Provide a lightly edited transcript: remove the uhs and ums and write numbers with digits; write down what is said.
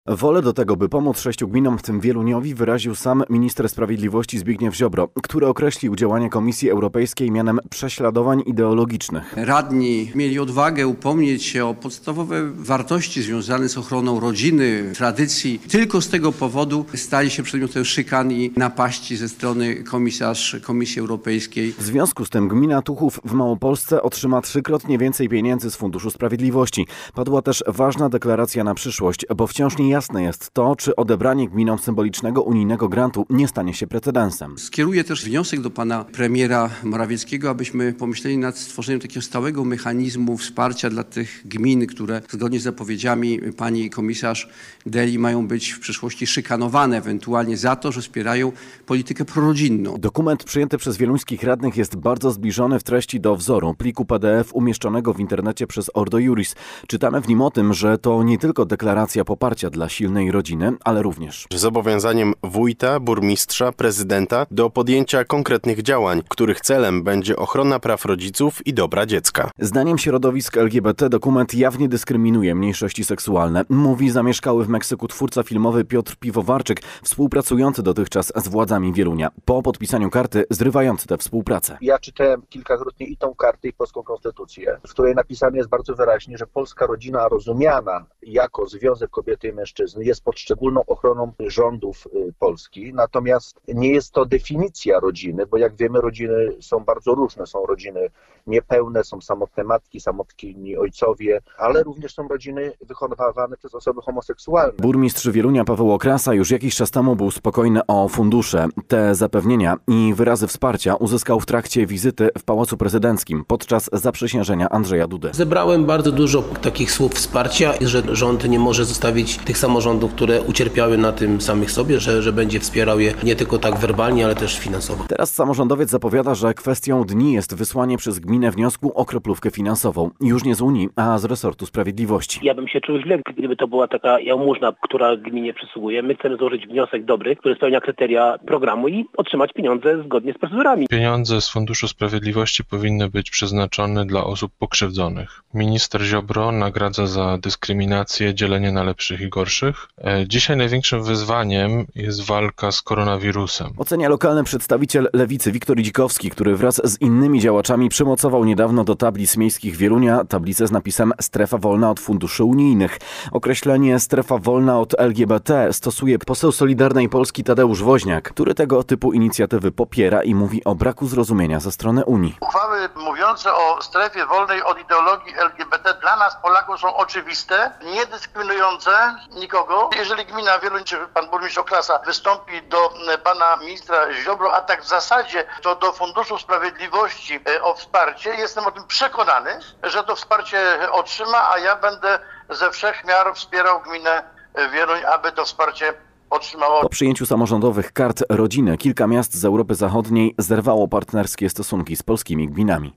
Wolę do tego, by pomóc 6 gminom, w tym Wieluniowi, wyraził sam minister sprawiedliwości Zbigniew Ziobro, który określił działania Komisji Europejskiej mianem prześladowań ideologicznych. Radni mieli odwagę upomnieć się o podstawowe wartości związane z ochroną rodziny, tradycji. Tylko z tego powodu stali się przedmiotem szykan i napaści ze strony komisarz Komisji Europejskiej. W związku z tym gmina Tuchów w Małopolsce otrzyma 3-krotnie więcej pieniędzy z Funduszu Sprawiedliwości. Padła też ważna deklaracja na przyszłość, bo wciąż niejasne jest to, czy odebranie gminom symbolicznego unijnego grantu nie stanie się precedensem. Skieruję też wniosek do pana premiera Morawieckiego, abyśmy pomyśleli nad stworzeniem takiego stałego mechanizmu wsparcia dla tych gmin, które zgodnie z zapowiedziami pani komisarz Deli mają być w przyszłości szykanowane ewentualnie za to, że wspierają politykę prorodzinną. Dokument przyjęty przez wieluńskich radnych jest bardzo zbliżony w treści do wzoru pliku PDF umieszczonego w internecie przez Ordo Iuris. Czytamy w nim o tym, że to nie tylko deklaracja poparcia dla silnej rodziny, ale również zobowiązaniem wójta, burmistrza, prezydenta do podjęcia konkretnych działań, których celem będzie ochrona praw rodziców i dobra dziecka. Zdaniem środowisk LGBT dokument jawnie dyskryminuje mniejszości seksualne, mówi zamieszkały w Meksyku twórca filmowy Piotr Piwowarczyk, współpracujący dotychczas z władzami Wielunia. Po podpisaniu karty zrywający tę współpracę. Ja czytałem kilkakrotnie i tą kartę, i polską konstytucję, w której napisane jest bardzo wyraźnie, że polska rodzina rozumiana jako związek kobiety i mężczyzny jest pod szczególną ochroną rządów Polski. Natomiast nie jest to definicja rodziny, bo jak wiemy, rodziny są bardzo różne. Są rodziny niepełne, są samotne matki, samotni ojcowie, ale również są rodziny wychowywane przez osoby homoseksualne. Burmistrz Wielunia Paweł Okrasa już jakiś czas temu był spokojny o fundusze. Te zapewnienia i wyrazy wsparcia uzyskał w trakcie wizyty w Pałacu Prezydenckim podczas zaprzysiężenia Andrzeja Dudy. Zebrałem bardzo dużo takich słów wsparcia, że rząd nie może zostawić tych samorządów, które ucierpiały na tym samych sobie, że będzie wspierał je nie tylko tak werbalnie, ale też finansowo. Teraz samorządowiec zapowiada, że kwestią dni jest wysłanie przez gminę wniosku o kroplówkę finansową. Już nie z Unii, a z resortu sprawiedliwości. Ja bym się czuł źle, gdyby to była taka jałmużna, która gminie przysługuje. My chcemy złożyć wniosek dobry, który spełnia kryteria programu i otrzymać pieniądze zgodnie z procedurami. Pieniądze z Funduszu Sprawiedliwości powinny być przeznaczone dla osób pokrzywdzonych. Minister Ziobro nagradza za dyskryminację, dzielenie na lepszych i gorszych. Dzisiaj największym wyzwaniem jest walka z koronawirusem. Ocenia lokalny przedstawiciel Lewicy Wiktor Dzikowski, który wraz z innymi działaczami przymocował niedawno do tablic miejskich Wielunia tablicę z napisem strefa wolna od funduszy unijnych. Określenie strefa wolna od LGBT stosuje poseł Solidarnej Polski Tadeusz Woźniak, który tego typu inicjatywy popiera i mówi o braku zrozumienia ze strony Unii. Uchwały mówiące o strefie wolnej od ideologii LGBT dla nas, Polaków, są oczywiste, nie dyskryminujące nikogo. Jeżeli gmina Wieluń czy pan burmistrz Okrasa wystąpi do pana ministra Ziobro, a tak w zasadzie to do Funduszu Sprawiedliwości o wsparcie, jestem o tym przekonany, że to wsparcie otrzyma, a ja będę ze wszech miar wspierał gminę Wieluń, aby to wsparcie otrzymało. Po przyjęciu samorządowych kart rodziny kilka miast z Europy Zachodniej zerwało partnerskie stosunki z polskimi gminami.